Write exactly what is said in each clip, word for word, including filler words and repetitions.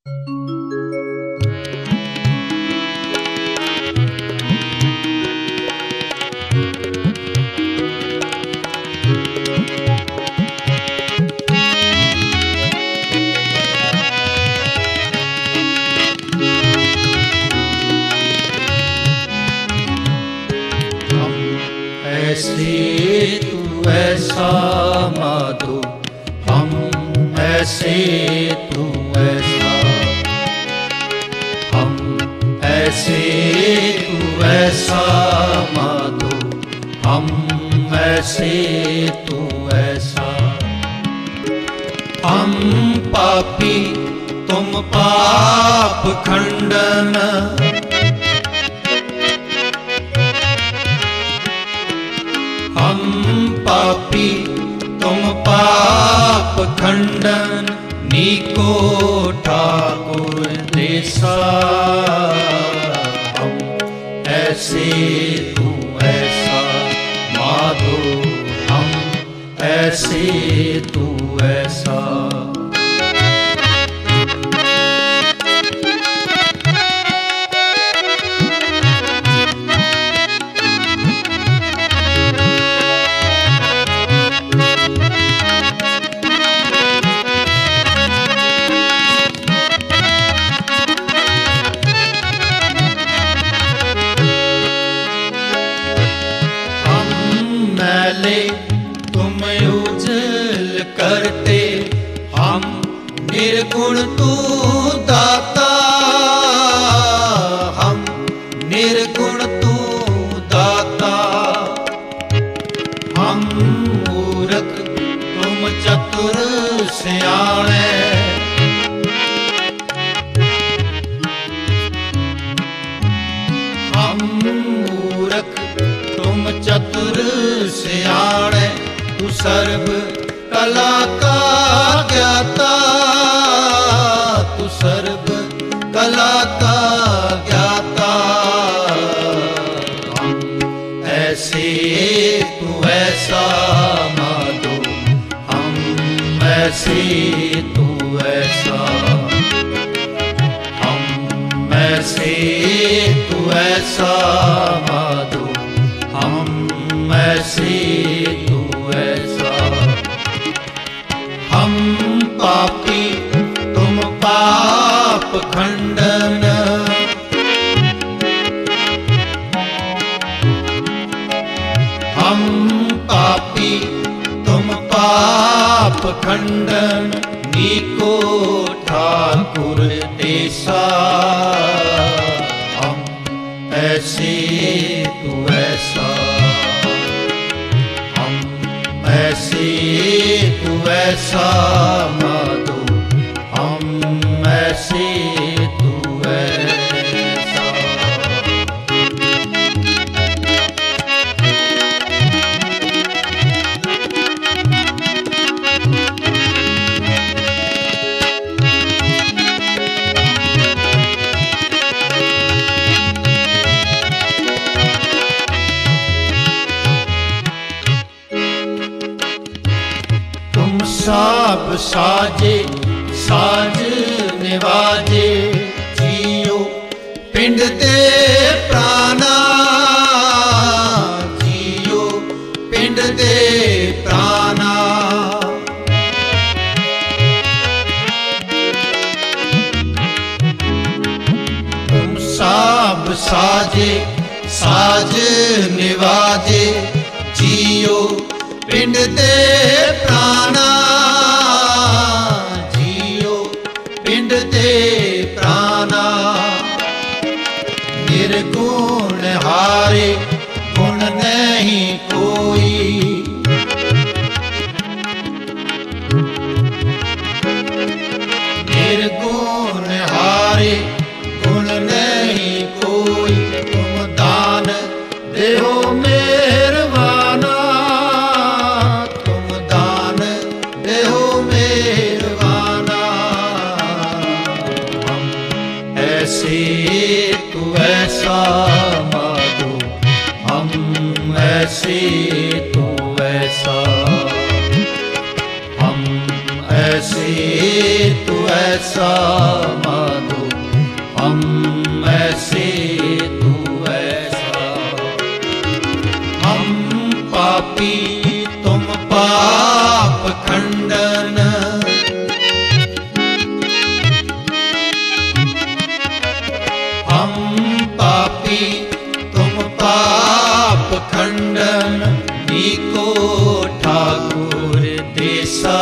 ऐसे तू ऐसा माधो, हम ऐसे तू ऐसा, हम ऐसे तू ऐसा माधो, हम ऐसे तू ऐसा। हम पापी तुम पाप खंडन, हम पापी तुम पाप खंडन, नीको ठाकुर देसा। हम ऐसे तू ऐसा माधो, हम ऐसे तू ऐसा। तुम उजल करते, हम निर्गुण तू दाता, हम निर्गुण तू दाता। हम मूर्ख तुम चतुर सियाणे, हम मूर्ख तुम चतुर सियाणे, तू सर्व कला का ज्ञाता, तू सर्व कला का ज्ञाता। हम ऐसे तू ऐसा माधो, हम ऐसे तू ऐसा, हम ऐसे तू ऐसा माधो, हम ऐसे तू ऐसा। हम पापी तुम पाप खंडन, हम पापी तुम पाप खंडन, नीको ठाकुर देसा। हम ऐसे तू ऐसा, ऐसे तू ऐसा माधो, हम ऐसे तू ऐसा। साब साजे साज निवाजे, जियो पिंड दे प्राणा, जियो पिंड दे प्राणा। तुम साब साजे साज निवाजे, जियो पिंड दे प्राणा, जियो पिंड दे प्राणा। निर्गुण हारे गुण नहीं कोई, निर्गुण हारे गुण नहीं कोई। तुम दान देहो मेहरबाना, ऐसे तू ऐसा माधो, हम ऐसे तू ऐसा, हम ऐसे तू ऐसा माधो। पापी तुम पाप खंडन, नीको ठाकुर देसा।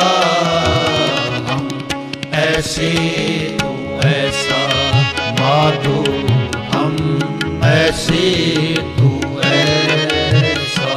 हम ऐसे तू ऐसा माधो, हम ऐसे तू ऐसा।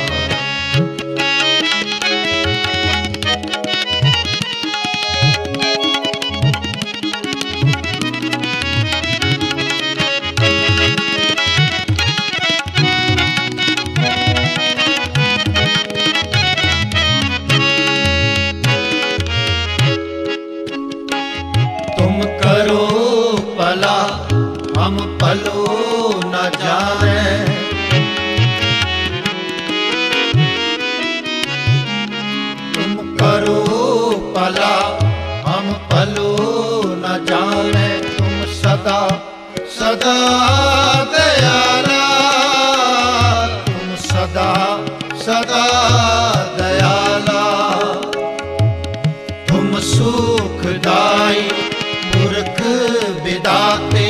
तुम करो भला हम भलो न जाने, तुम करो भला हम भलो न जाने। तुम सदा सदा दयाला, तुम सदा सदा दयाला। तुम सुखदाई पुरख विदाते,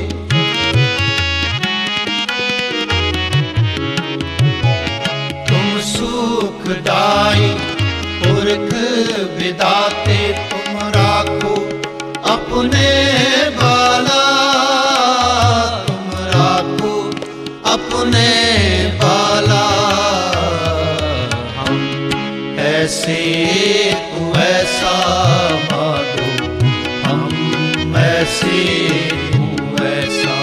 तुम सुखदाई पुरख विदाते। तुम राखो अपने बाला, तुम राखो अपने बाला। हम ऐसे तू ऐसा माधो, हम ऐसे तू ऐसा।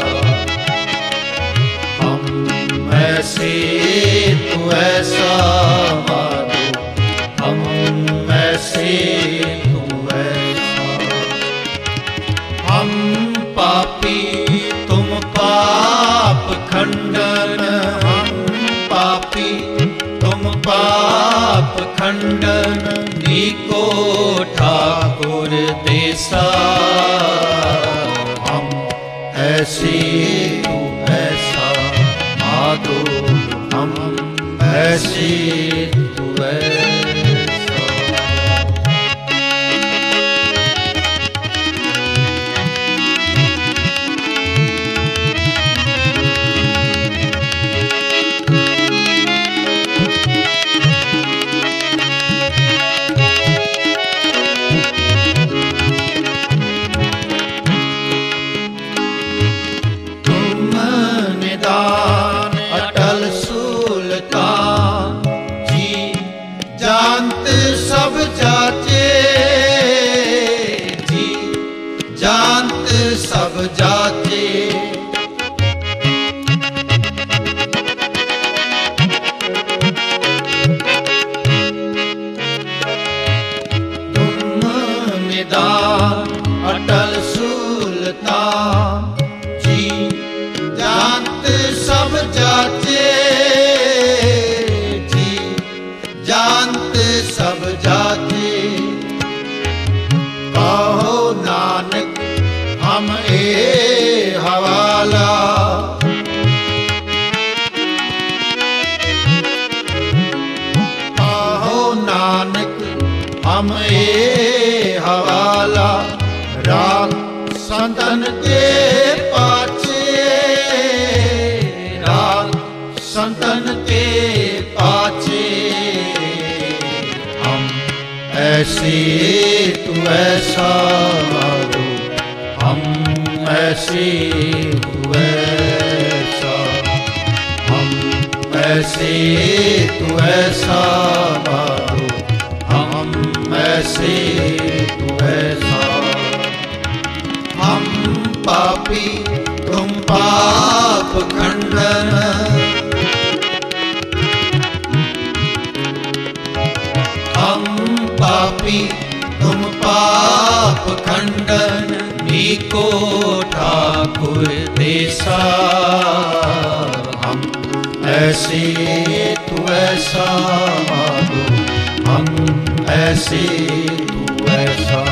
हम ऐसे तू ऐसा माधो, हम ऐसे तू ऐसा। हम पापी तुम पाप खंडन, हम पापी तुम पाप खंडन, नीको ठाकुर देसा। हम ऐसे तू ऐसा माधो, हम ऐसे तू ऐसा। अटल सुल्तान जी जानत सब जाचे, जी जानत सब जाचे। तुम निदान अटल सुल्तान जी जानत सब जाचे, जी जानत सब जाचे। कहो नानक हम ए हवाला, कहो नानक हम ए हवाला। राग संतन के पाछे, राग संतन के पाछे। हम ऐसे तू ऐसा माधो, हम ऐसे तू ऐसा। हम ऐसे तू ऐसा माधो, हम ऐसे तू ऐसा। हम पापी तुम पाप खंडन, हम पापी तुम पाप खंडन, नीको ठाकुर देसा। हम ऐसे तू ऐसा माधो, हम ऐसे तू ऐसा।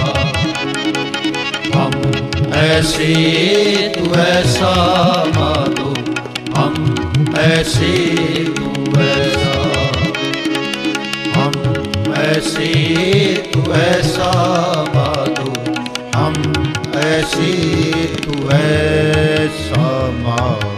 हम ऐसे तू ऐसा माधो, हम ऐसे तू ऐसा। हम ऐसे तू ऐसा माधो, हम ऐसे तू ऐसा। समाओ।